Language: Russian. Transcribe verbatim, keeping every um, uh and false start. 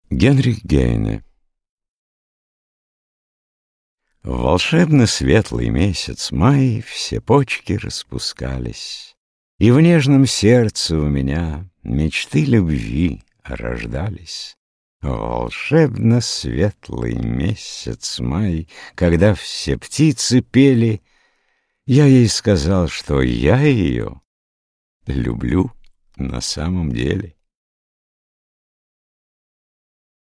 Генрих Гейне. В волшебно-светлый месяц май все почки распускались, и в нежном сердце у меня мечты любви рождались. В волшебно-светлый месяц май, когда все птицы пели, я ей сказал, что я ее люблю на самом деле.